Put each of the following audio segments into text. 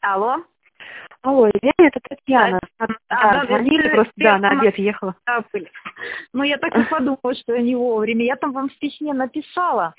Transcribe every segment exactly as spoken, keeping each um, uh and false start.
Алло. Алло, Елена, это Татьяна. А, Да, да, звонили, это просто, да, на Татьяна. обед ехала. Да, были. Ну, я так и подумала, что я не вовремя. Я там вам в письме написала.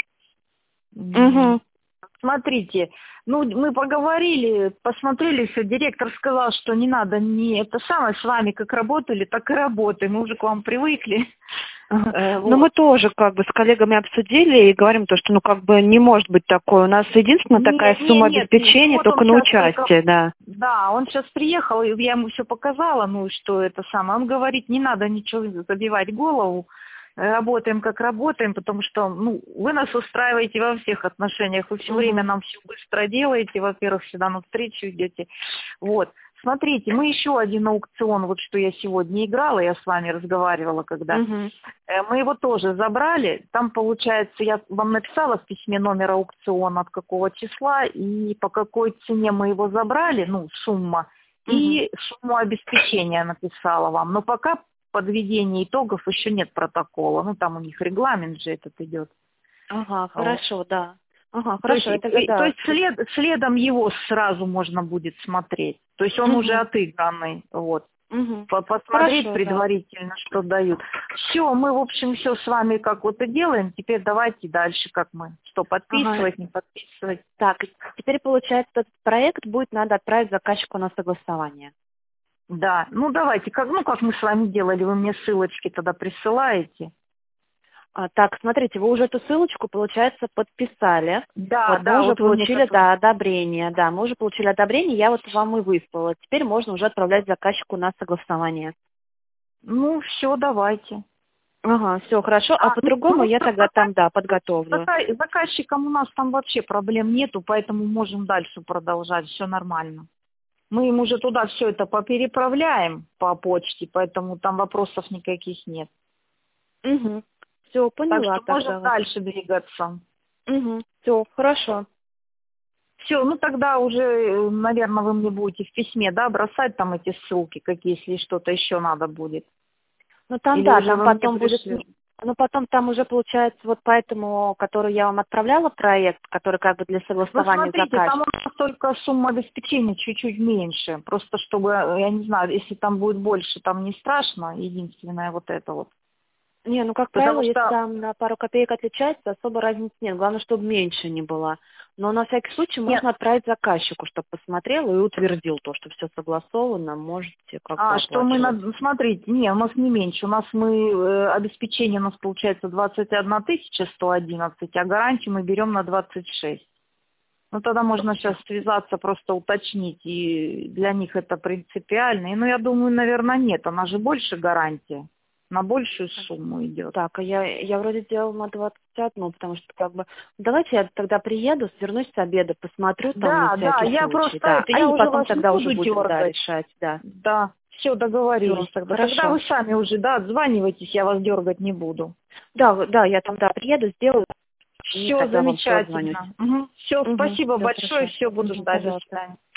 Угу. Смотрите, ну, мы поговорили, посмотрели все, директор сказал, что не надо, не это самое, с вами как работали, так и работаем, мы уже к вам привыкли. Ага. Э, Но вот. мы тоже как бы с коллегами обсудили и говорим то, что ну как бы не может быть такое. У нас единственная Не, такая не, сумма нет, обеспечения вот только он на сейчас участие, только, да. да, он сейчас приехал, и я ему все показала, ну, что это самое. Он говорит, не надо ничего забивать голову, работаем как работаем, потому что, ну, вы нас устраиваете во всех отношениях, вы все Угу. время нам все быстро делаете, во-первых, всегда навстречу идете, вот. Смотрите, мы еще один аукцион, вот что я сегодня играла, я с вами разговаривала, когда Угу. мы его тоже забрали. Там, получается, я вам написала в письме номер аукциона, от какого числа и по какой цене мы его забрали, ну, сумма, Угу. и сумму обеспечения написала вам. Но пока подведения итогов еще нет протокола. Ну, там у них регламент же этот идет. Ага, Вот. хорошо, да. Ага, То есть, хорошо, это и- то да. есть след, следом его сразу можно будет смотреть. То есть он уже Угу. отыгранный. Вот. Угу. По- Посмотреть Хорошо, да. предварительно, что дают. Все, мы, в общем, все с вами как вот и делаем. Теперь давайте дальше, как мы. Что, Ага. подписывать, не подписывать. Так, теперь получается, этот проект будет надо отправить заказчику на согласование. Да, ну давайте, как, ну как мы с вами делали, вы мне ссылочки тогда присылаете. А, так, смотрите, вы уже эту ссылочку, получается, подписали. Да, Вот, мы да, уже вот вы мне получили, как... да, одобрение. Да, мы уже получили одобрение, я вот вам и выслала. Теперь можно уже отправлять заказчику на согласование. Ну, все, давайте. Ага, все, хорошо. А А, ну, по-другому ну, я про- тогда про- там, да, с подготовлю. зака- заказчиком у нас там вообще проблем нету, поэтому можем дальше продолжать, все нормально. Мы им уже туда все это попереправляем по почте, поэтому там вопросов никаких нет. Угу. Все, Так поняла что можем тогда вас. дальше двигаться. Угу. Все, хорошо. Все, ну тогда уже, наверное, вы мне будете в письме, да, бросать там эти ссылки, какие, если что-то еще надо будет. Ну там, Или да, уже там вы мне потом будет... пришлете. Ну, потом там уже получается вот по этому, который я вам отправляла, проект, который как бы для Ну, согласования смотрите, там заказчика. у нас только сумма обеспечения чуть-чуть меньше. Просто чтобы, я не знаю, если там будет больше, там не страшно. Единственное вот это вот. Не, ну, как правило, Потому если что там на пару копеек отличается, особо разницы нет. Главное, чтобы меньше не было. Но на всякий случай нет, можно отправить заказчику, чтобы посмотрел и утвердил то, что все согласовано, можете как бы а, что мы, оплачивать. на- смотрите, не, у нас не меньше. У нас мы, э, обеспечение у нас получается двадцать одна тысяча сто одиннадцать, а гарантию мы берем на двадцать шесть. Ну, тогда можно сейчас связаться, просто уточнить, и для них это принципиально. И, ну, я думаю, наверное, нет, она же больше гарантия, на большую сумму идет. Так, а я, я вроде делала на двадцать одну, потому что как бы... Давайте я тогда приеду, свернусь с обеда, посмотрю там на Да, да, всякий я случай, просто да. это, А я и уже потом вас не тогда уже буду будем, да, дергать. решать, да. Да, все, Все, договорились тогда. Тогда хорошо. вы сами уже, да, отзванивайтесь, я вас дергать не буду. Да, в- да, я тогда приеду, сделаю, и Все тогда вам все отзвонюсь. замечательно. Все, Угу, спасибо все большое, хорошо. все, буду Угу, ждать. До пожалуйста. свидания.